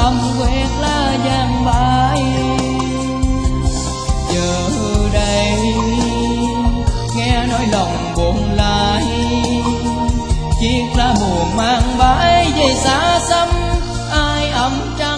thầm quét lá vàng bay. Giờ đây nghe nói lòng buồn lại, chiếc lá buồn mang bãi về xa xăm ai ấm trao